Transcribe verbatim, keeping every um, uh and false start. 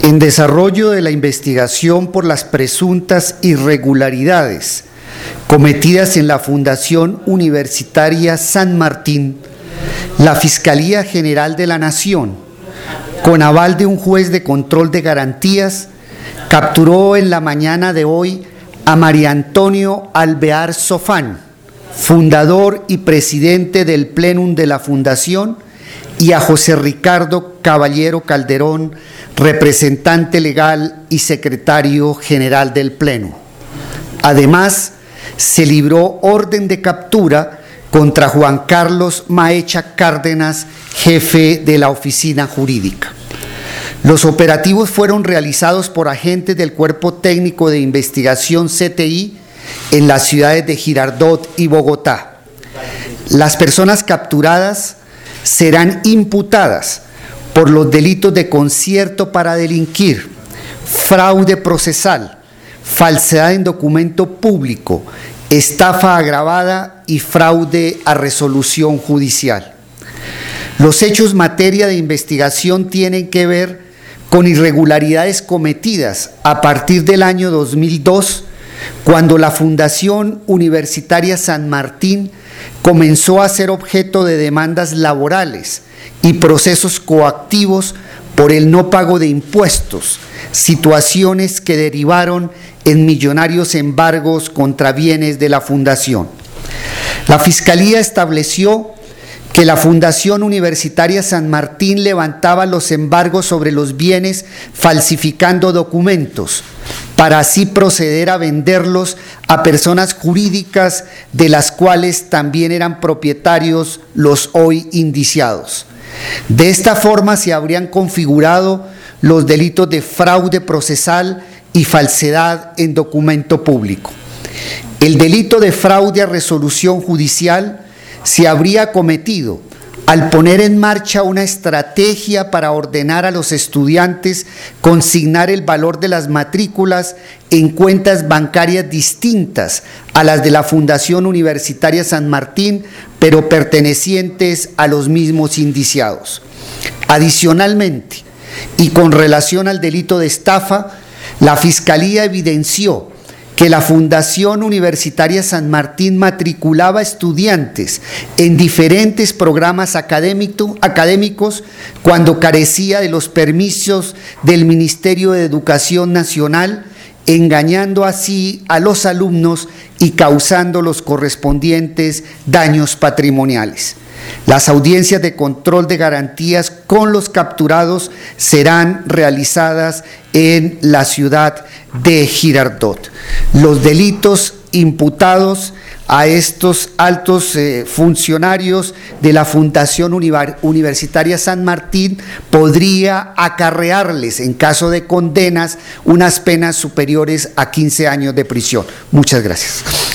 En desarrollo de la investigación por las presuntas irregularidades cometidas en la Fundación Universitaria San Martín, la Fiscalía General de la Nación, con aval de un juez de control de garantías, capturó en la mañana de hoy a María Antonio Alvear Sofán, fundador y presidente del Plenum de la Fundación, y a José Ricardo Caballero Calderón, representante legal y secretario general del Pleno. Además, se libró orden de captura contra Juan Carlos Maecha Cárdenas, jefe de la oficina jurídica. Los operativos fueron realizados por agentes del Cuerpo Técnico de Investigación C T I en las ciudades de Girardot y Bogotá. Las personas capturadas serán imputadas por los delitos de concierto para delinquir, fraude procesal, falsedad en documento público, estafa agravada y fraude a resolución judicial. Los hechos materia de investigación tienen que ver con irregularidades cometidas a partir del año dos mil dos, cuando la Fundación Universitaria San Martín comenzó a ser objeto de demandas laborales y procesos coactivos por el no pago de impuestos, situaciones que derivaron en millonarios embargos contra bienes de la Fundación. La Fiscalía estableció que la Fundación Universitaria San Martín levantaba los embargos sobre los bienes falsificando documentos, para así proceder a venderlos a personas jurídicas de las cuales también eran propietarios los hoy indiciados. De esta forma se habrían configurado los delitos de fraude procesal y falsedad en documento público. El delito de fraude a resolución judicial se habría cometido al poner en marcha una estrategia para ordenar a los estudiantes consignar el valor de las matrículas en cuentas bancarias distintas a las de la Fundación Universitaria San Martín, pero pertenecientes a los mismos indiciados. Adicionalmente, y con relación al delito de estafa, la Fiscalía evidenció que la Fundación Universitaria San Martín matriculaba estudiantes en diferentes programas académico, académicos cuando carecía de los permisos del Ministerio de Educación Nacional, engañando así a los alumnos y causando los correspondientes daños patrimoniales. Las audiencias de control de garantías con los capturados serán realizadas en la ciudad de Girardot. Los delitos imputados a estos altos eh, funcionarios de la Fundación Universitaria San Martín podría acarrearles, en caso de condenas, unas penas superiores a quince años de prisión. Muchas gracias.